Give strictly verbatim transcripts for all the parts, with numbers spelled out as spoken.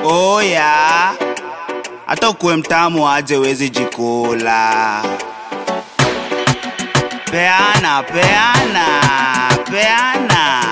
Oh yeah, hata ukuwe mtamu aje wezi jikula. Peana, peana, peana,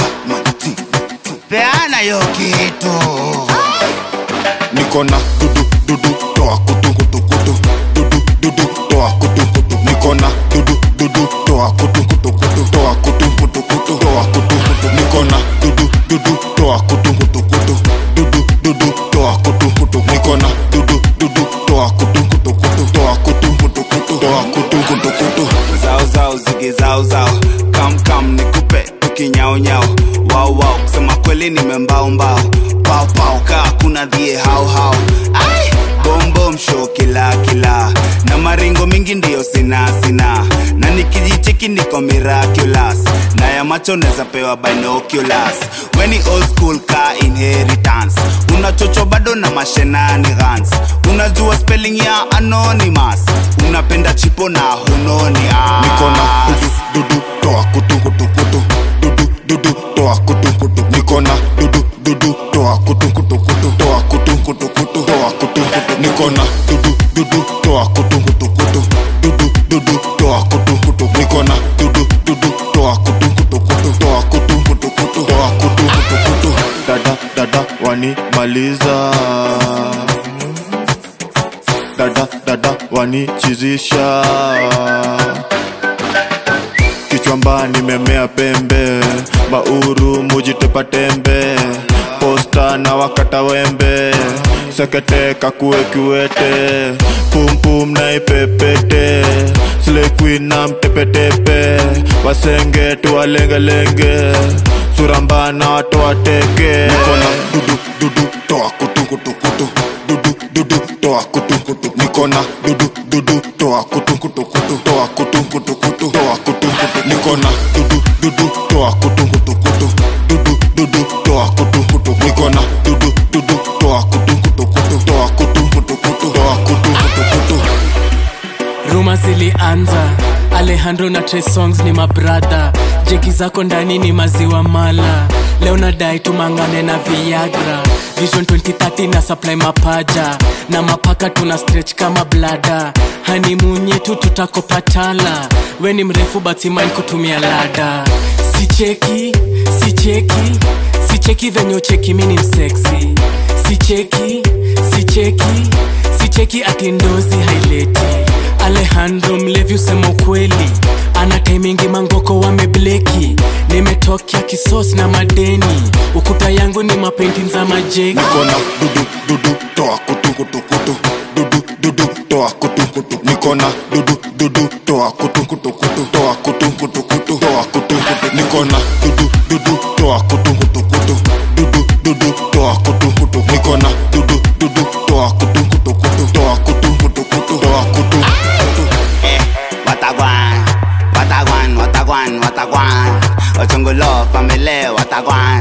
peana yo kitu. Nikona dudu dudu toa kutu kutu kutu, dudu dudu toa kutu kutu. Nikona dudu dudu toa kutu kutu kutu, toa kutu kutu kutu, toa kutu kutu. Nikona dudu dudu toa kutu kutu kutu, dudu dudu toa kutu kutu. Nikona dudu dudu toa kutu kutu kutu, toa kutu kutu kutu, toa kutu kutu kutu. Zao zao zige zao zao, kam kam nikupe tukinyao nyao. Wow wow, kusema kweli nimembao mbao, pao pao kaa kuna dhie hao hao. Ay, bom bom show kila kila, na maringo mingi ndiyo sina sina, na nikijicheki niko miraculous, na ya macho neza pewa binoculars. Weni old school ka inheritance, unachocho bado na mashenanigans. Unajua spelling ya anonymous, unapenda chipo na hunoni ass. Nikona dudu dudu toa kutu kutu kutu, dudu dudu toa kutu kutu. Nikona dudu dudu toa kutu kutu kutu, toa kutu kutu kutu, toa kutu kutu. Nikona dudu dudu toa kutu kutu kutu, dudu dudu toa kutu kutu. Nikona dudu dudu toa kutu kutu kutu, toa kutu kutu kutu, toa kutu kutu kutu. Dada dada wani maliza, dada dada wani chizisha. Kichwamba nimemea pembe, mauru mujitepa tembe, posta na wakata wembe, sekete kakue kiwete, pum pum na ipepete, slay queen na mtepetepe, wasenge tuwalenge lenge, suramba na watu wateke. Nikona dudu dudu toa kutu kutu kutu, dudu dudu toa kutu kutu. Nikona dudu dudu toa kutu kutu kutu, toa kutu kutu kutu, toa kutu kutu. Nikona dudu dudu toa kutu kutu kutu, dudu dudu toa kutu kutu. Nikona dudu dudu toa kutu kutu kutu, toa kutu kutu kutu, toa kutu kutu kutu. Ruma zilianza, Alejandro na Trey Songs ni mabrada, jeki zako ndani ni maziwa mala. Leo nadai tumangane na Viagra, Vision twenty thirty na supply mapaja, na mapaka tuna stretch kama blada. Honeymoon yetu tutakopatala, we ni mrefu but mind kutumia lada. Si cheki, si cheki, si cheki venye ucheki mini msexy. Si cheki, si cheki, si cheki ati ndozi haileti. Alejandro mlevi usema ukweli, ana timingi mangoko wamebleki. Nimetokea kisos na madeni, ukuta yangu ni mapainting za majeki. Nikona dudu dudu toa kutu kutu kutu, dudu dudu toa kutu kutu. Nikona dudu dudu toa kutu kutu kutu, toa kutu kutu kutu, toa kutu kutu. Nikona dudu dudu toa kutu kutu kutu, dudu dudu toa kutu kutu. Nikona dudu dudu toa kutu kutu kutu, toa kutu kutu kutu, toa kutu kutu. Eh, watagwan, watagwan, watagwan, watagwan. Ochungulo family watagwan.